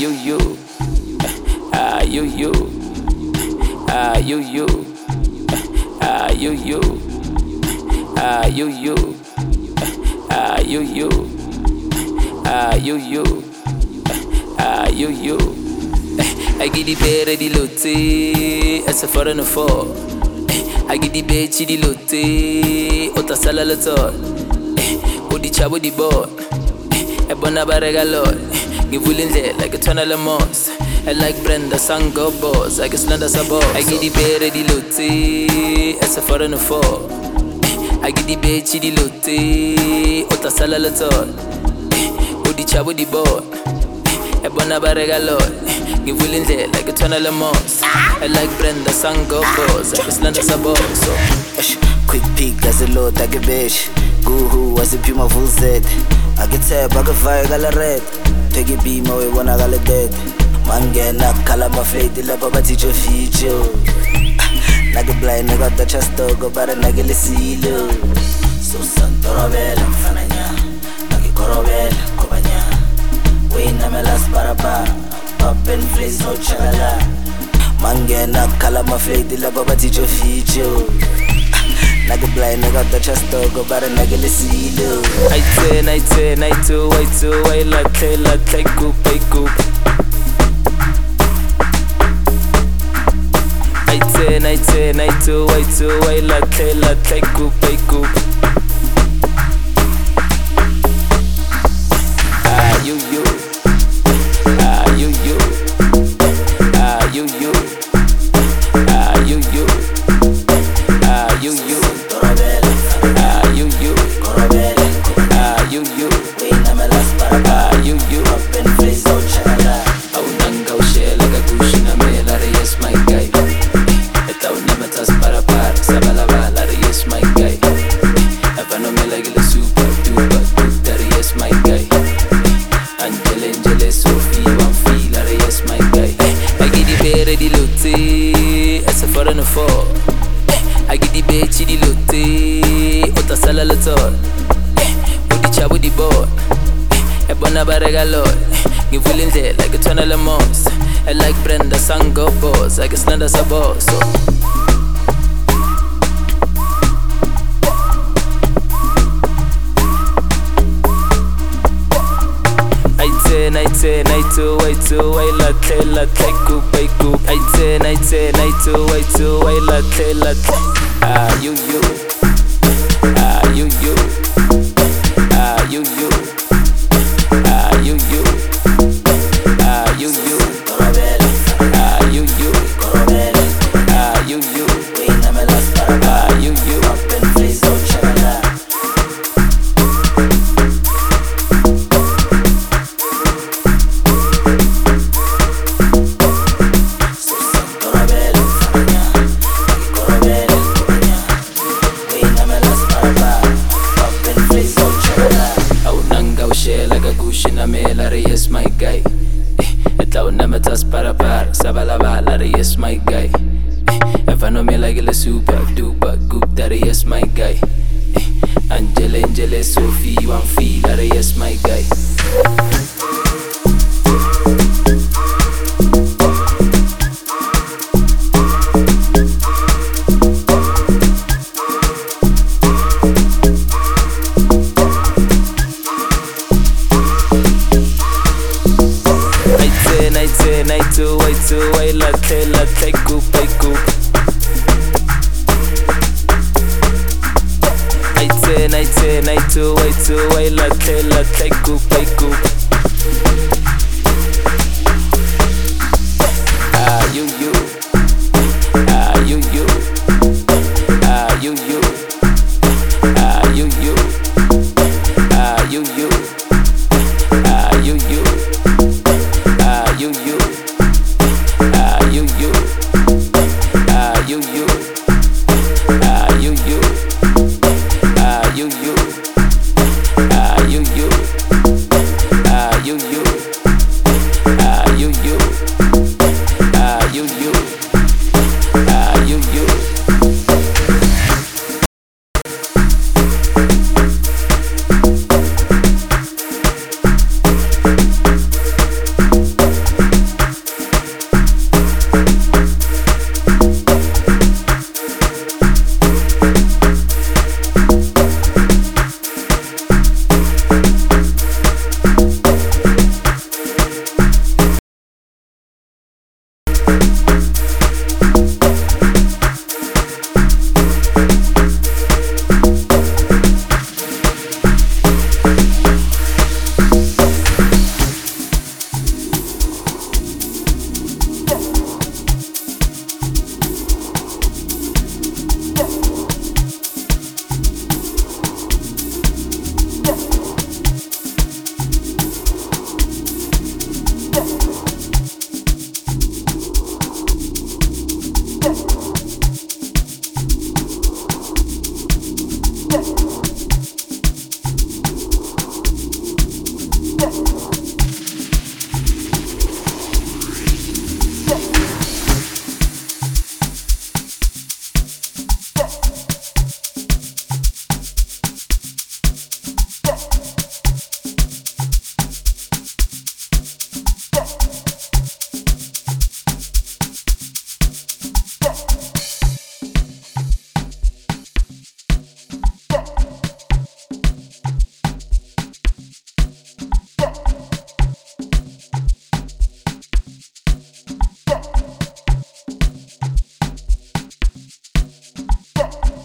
you, you, you, you, you, you. I get the better the lotte, as a foreigner for. I get the better the lotte, ota sala loto. Odi chabo di board, e bona barega lord. Give willing there like a tunnel of moss. I like Brenda, Sango boss, I guess Landa Sabo. I get the better the lotte, as a foreigner for. I get the better the lotte, ota sala loto. Odi chabo di board, e bona barega lord. Give willing there like a tunnel of moss. I like Brenda, Sango boss, I guess Landa Sabo. So quick peek as a load, I get bitch. Guhu as a puma full set. I get tap, I get fire, gala red. Take it beam away when I got dead. Man get knock, call my fate, the love about teacher feature. Nagga blind, nigga the chest go bara nagga le silo. So santora bella, fananya. Nagga corobel, kobanya. We na me las para pa. Pop and freeze, no chalala. Man get knock, call my fate, the love about teacher feature. Nagga blind, nigga the chest go bara nagga le silo. I like goop, I goop. I like goop, I goop. You, you, you, you, you, you, you, you, you, you, you, you. Aunanga ushela kakushina mela yes my guy. Etauna matas para sabala bala yes my guy. Avano mela gile super duper duper yes my guy. Angele Sophie one feel yes my guy. I get the better the lotte as a foreigner for. I get the better the lotte ota sala loto. Odi chabo di board. E bona barega lord. Give willing there like a tunnel of moss. I like Brenda, Sango boss, I guess Landa Sabo. So I like goop, I goop. I like you, you, you, you, you, you, you, you. Yes, my guy. Etauna matas para sabala bala yes, my guy. Avano me like a super duper goop that yes, my guy. Angele Sophie one feel that yes, my guy. I like goop, I goop. I like goop, I goop.